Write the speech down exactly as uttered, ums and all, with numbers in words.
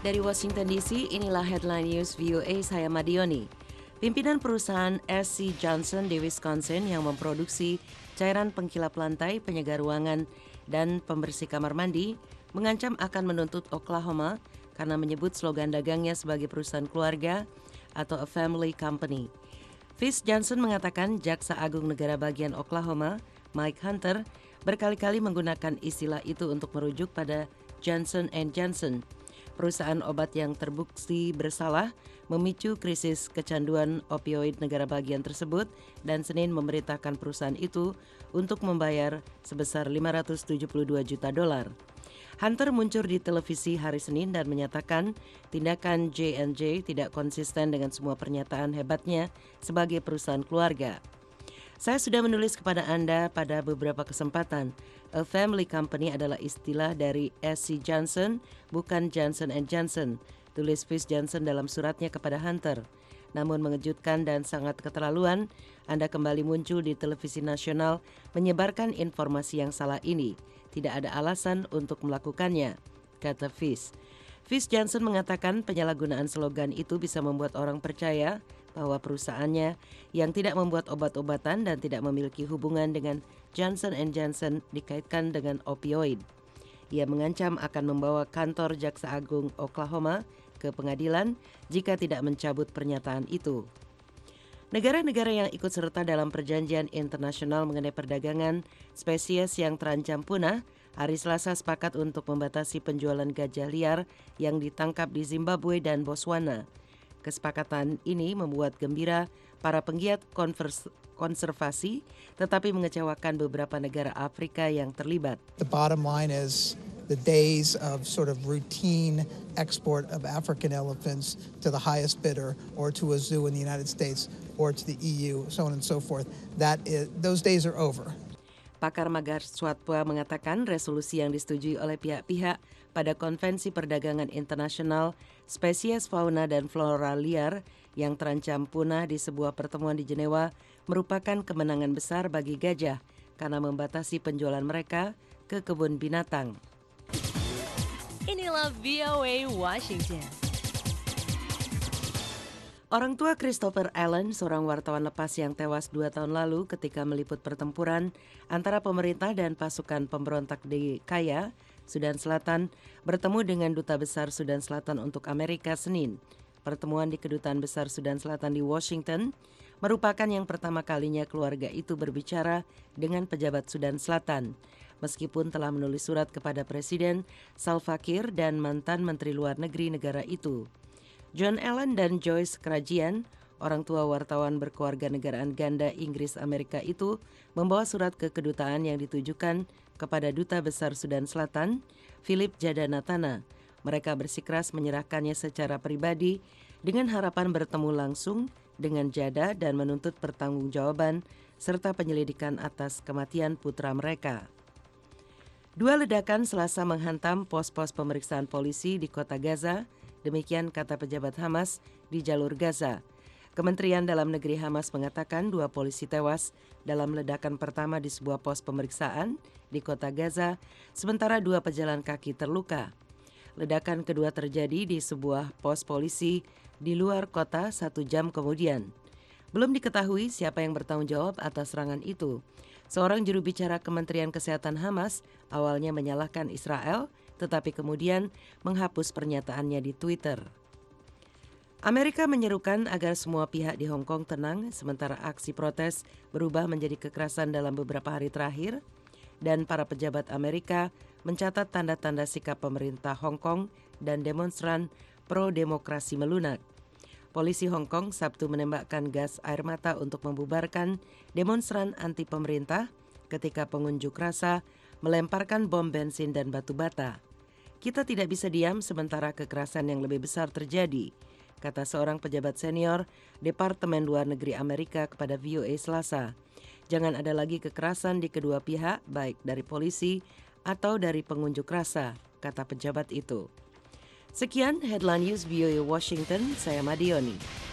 Dari Washington D C, inilah headline news V O A, saya Madioni. Pimpinan perusahaan S C Johnson di Wisconsin yang memproduksi cairan pengkilap lantai, penyegar ruangan, dan pembersih kamar mandi mengancam akan menuntut Oklahoma karena menyebut slogan dagangnya sebagai perusahaan keluarga atau a family company. Fish Johnson mengatakan Jaksa Agung Negara Bagian Oklahoma, Mike Hunter, berkali-kali menggunakan istilah itu untuk merujuk pada Johnson and Johnson, perusahaan obat yang terbukti bersalah memicu krisis kecanduan opioid negara bagian tersebut, dan Senin memerintahkan perusahaan itu untuk membayar sebesar lima ratus tujuh puluh dua juta dolar. Hunter muncul di televisi hari Senin dan menyatakan tindakan J and J tidak konsisten dengan semua pernyataan hebatnya sebagai perusahaan keluarga. Saya sudah menulis kepada Anda pada beberapa kesempatan, a family company adalah istilah dari S C Johnson, bukan Johnson and Johnson, tulis Fish Johnson dalam suratnya kepada Hunter. Namun mengejutkan dan sangat keterlaluan, Anda kembali muncul di televisi nasional menyebarkan informasi yang salah ini. Tidak ada alasan untuk melakukannya, kata Fish. Fish Johnson mengatakan penyalahgunaan slogan itu bisa membuat orang percaya bahwa perusahaannya yang tidak membuat obat-obatan dan tidak memiliki hubungan dengan Johnson and Johnson dikaitkan dengan opioid. Ia mengancam akan membawa kantor Jaksa Agung Oklahoma ke pengadilan jika tidak mencabut pernyataan itu. Negara-negara yang ikut serta dalam perjanjian internasional mengenai perdagangan spesies yang terancam punah hari Selasa sepakat untuk membatasi penjualan gajah liar yang ditangkap di Zimbabwe dan Botswana. Kesepakatan ini membuat gembira para penggiat konvers- konservasi, tetapi mengecewakan beberapa negara Afrika yang terlibat. The bottom line is the days of sort of routine export of African elephants to the highest bidder or to a zoo in the United States or to the E U, so on and so forth, that is, those days are over. Pakar Magar Swatwa mengatakan resolusi yang disetujui oleh pihak-pihak pada Konvensi Perdagangan Internasional Spesies Fauna dan Flora Liar yang terancam punah di sebuah pertemuan di Jenewa merupakan kemenangan besar bagi gajah karena membatasi penjualan mereka ke kebun binatang. Inilah V O A Washington. Orang tua Christopher Allen, seorang wartawan lepas yang tewas dua tahun lalu ketika meliput pertempuran antara pemerintah dan pasukan pemberontak di Kaya, Sudan Selatan, bertemu dengan Duta Besar Sudan Selatan untuk Amerika Senin. Pertemuan di Kedutaan Besar Sudan Selatan di Washington merupakan yang pertama kalinya keluarga itu berbicara dengan pejabat Sudan Selatan, meskipun telah menulis surat kepada Presiden Salva Kiir dan mantan Menteri Luar Negeri negara itu. John Allen dan Joyce Kerajian, orang tua wartawan berkeluarga negaraan ganda Inggris Amerika itu, membawa surat ke kedutaan yang ditujukan kepada Duta Besar Sudan Selatan, Philip Jadanatana. Mereka bersikeras menyerahkannya secara pribadi dengan harapan bertemu langsung dengan Jada dan menuntut pertanggungjawaban serta penyelidikan atas kematian putra mereka. Dua ledakan Selasa menghantam pos-pos pemeriksaan polisi di kota Gaza. Demikian kata pejabat Hamas di jalur Gaza. Kementerian Dalam Negeri Hamas mengatakan dua polisi tewas dalam ledakan pertama di sebuah pos pemeriksaan di kota Gaza, sementara dua pejalan kaki terluka. Ledakan kedua terjadi di sebuah pos polisi di luar kota satu jam kemudian. Belum diketahui siapa yang bertanggung jawab atas serangan itu. Seorang juru bicara Kementerian Kesehatan Hamas awalnya menyalahkan Israel, tetapi kemudian menghapus pernyataannya di Twitter. Amerika menyerukan agar semua pihak di Hong Kong tenang, sementara aksi protes berubah menjadi kekerasan dalam beberapa hari terakhir, dan para pejabat Amerika mencatat tanda-tanda sikap pemerintah Hong Kong dan demonstran pro-demokrasi melunak. Polisi Hong Kong Sabtu menembakkan gas air mata untuk membubarkan demonstran anti-pemerintah ketika pengunjuk rasa melemparkan bom bensin dan batu bata. Kita tidak bisa diam sementara kekerasan yang lebih besar terjadi, kata seorang pejabat senior Departemen Luar Negeri Amerika kepada V O A Selasa. Jangan ada lagi kekerasan di kedua pihak, baik dari polisi atau dari pengunjuk rasa, kata pejabat itu. Sekian headline news V O A Washington, saya Madioni.